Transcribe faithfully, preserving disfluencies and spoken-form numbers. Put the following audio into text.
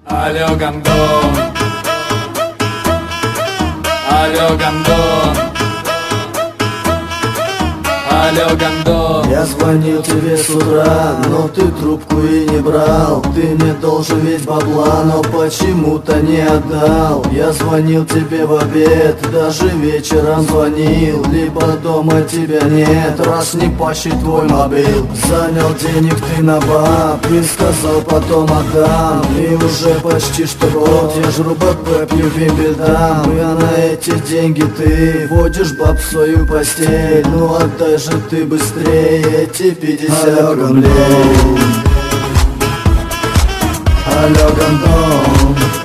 Алло, гандон. Алло, гандон. Алло, гандон. Я звонил тебе с утра, но ты трубку и не брал. Ты мне должен ведь бабла, но почему-то не отдал. Я звонил тебе в обед, даже вечером звонил. Либо дома тебя нет, раз не пащий твой мобил. Занял денег ты на баб и сказал потом отдам. И уже почти что год я жру БП, пью вимбельдам. И на эти деньги ты водишь баб в свою постель. Ну отдай же ты быстрее эти пятьдесят рублей. Алло, гандон.